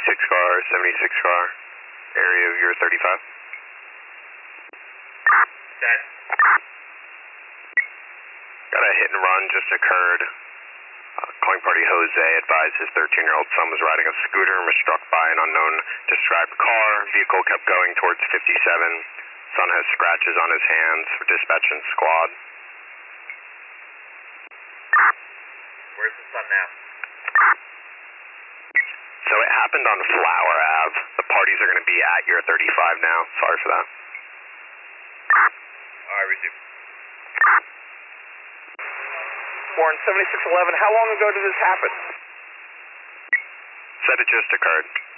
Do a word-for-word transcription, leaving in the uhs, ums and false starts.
seventy-six car, seventy-six car, area of your thirty-five. That. Got a hit and run just occurred. Uh, calling party Jose advised his thirteen-year-old son was riding a scooter and was struck by an unknown described car. Vehicle kept going towards fifty-seven. Son has scratches on his hands for dispatch and squad. Where's the son now? So it happened on Flower Ave. The parties are going to be at your thirty-five now. Sorry for that. Alright, resume. Warren, seventy-six eleven, how long ago did this happen? Said it just occurred.